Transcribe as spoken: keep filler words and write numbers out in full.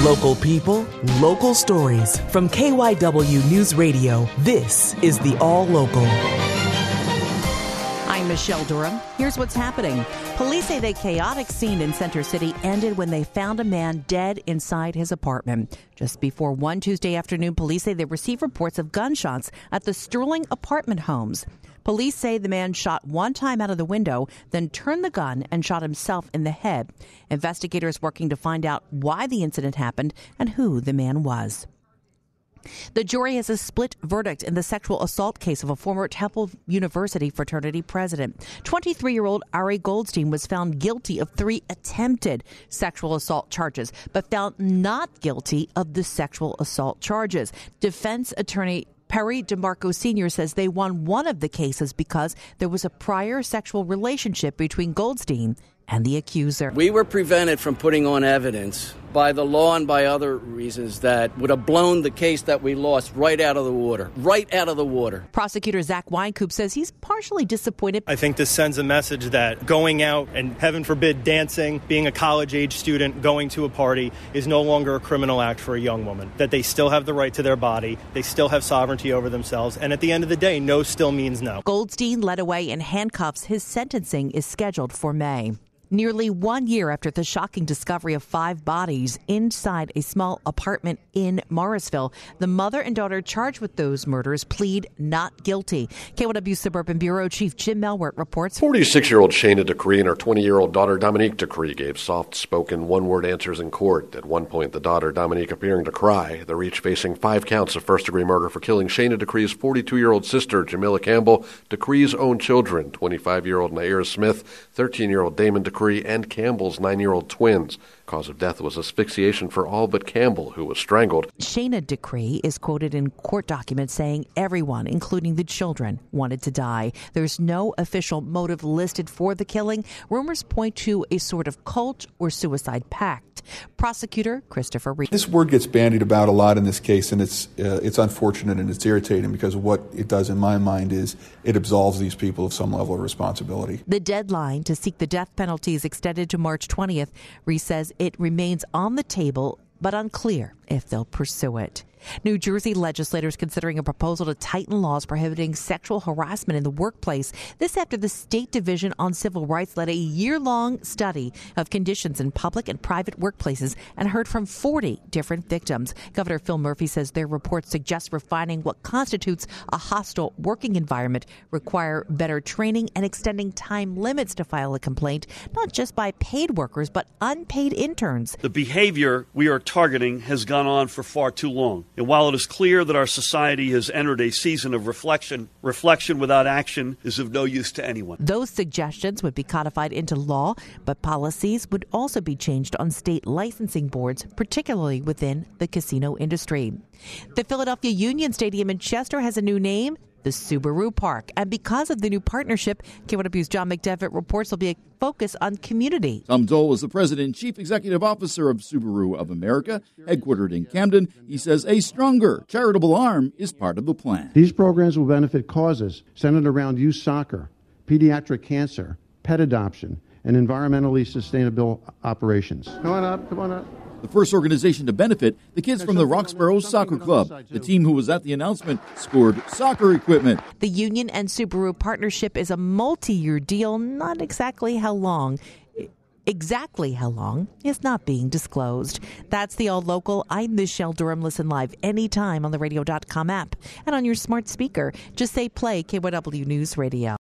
Local people, local stories. From K Y W News Radio, this is the All Local. I'm Michelle Durham. Here's what's happening. Police say the chaotic scene in Center City ended when they found a man dead inside his apartment. Just before one Tuesday afternoon, police say they received reports of gunshots at the Sterling apartment homes. Police say the man shot one time out of the window, then turned the gun and shot himself in the head. Investigators working to find out why the incident happened and who the man was. The jury has a split verdict in the sexual assault case of a former Temple University fraternity president. twenty-three-year-old Ari Goldstein was found guilty of three attempted sexual assault charges, but found not guilty of the sexual assault charges. Defense attorney Perry DeMarco Senior says they won one of the cases because there was a prior sexual relationship between Goldstein and the accuser. We were prevented from putting on evidence by the law and by other reasons that would have blown the case that we lost right out of the water, right out of the water. Prosecutor Zach Weinkoop says he's partially disappointed. I think this sends a message that going out and, heaven forbid, dancing, being a college-age student, going to a party is no longer a criminal act for a young woman, that they still have the right to their body, they still have sovereignty over themselves, and at the end of the day, no still means no. Goldstein led away in handcuffs. His sentencing is scheduled for May. Nearly one year after the shocking discovery of five bodies inside a small apartment in Morrisville, the mother and daughter charged with those murders plead not guilty. K Y W Suburban Bureau Chief Jim Melwert reports. forty-six-year-old Shayna Decree and her twenty-year-old daughter Dominique Decree gave soft-spoken one-word answers in court. At one point, the daughter, Dominique, appearing to cry. They're each facing five counts of first-degree murder for killing Shayna Decree's forty-two-year-old sister, Jamila Campbell, Decree's own children, twenty-five-year-old Naira Smith, thirteen-year-old Damon Decree, and Campbell's nine-year-old twins. Cause of death was asphyxiation for all but Campbell, who was strangled. Shayna Decree is quoted in court documents saying everyone, including the children, wanted to die. There's no official motive listed for the killing. Rumors point to a sort of cult or suicide pact. Prosecutor Christopher Reed. This word gets bandied about a lot in this case, and it's uh, it's unfortunate and it's irritating because what it does in my mind is it absolves these people of some level of responsibility. The deadline to seek the death penalty is extended to March twentieth. Reed says it remains on the table, but unclear if they'll pursue it. New Jersey legislators considering a proposal to tighten laws prohibiting sexual harassment in the workplace. This after the State Division on Civil Rights led a year-long study of conditions in public and private workplaces and heard from forty different victims. Governor Phil Murphy says their report suggests refining what constitutes a hostile working environment, require better training, and extending time limits to file a complaint, not just by paid workers, but unpaid interns. The behavior we are targeting has gone on for far too long. And while it is clear that our society has entered a season of reflection, reflection without action is of no use to anyone. Those suggestions would be codified into law, but policies would also be changed on state licensing boards, particularly within the casino industry. The Philadelphia Union Stadium in Chester has a new name, the Subaru Park. And because of the new partnership, K Y W's John McDevitt reports there'll be a focus on community. Tom Dole is the president and chief executive officer of Subaru of America, headquartered in Camden. He says a stronger charitable arm is part of the plan. These programs will benefit causes centered around youth soccer, pediatric cancer, pet adoption, and environmentally sustainable operations. Come on up, come on up. The first organization to benefit, the kids from the Roxborough Soccer Club. The team who was at the announcement scored soccer equipment. The Union and Subaru partnership is a multi-year deal, not exactly how long. Exactly how long is not being disclosed. That's the All Local. I'm Michelle Durham. Listen live anytime on the radio dot com app and on your smart speaker. Just say play K Y W News Radio.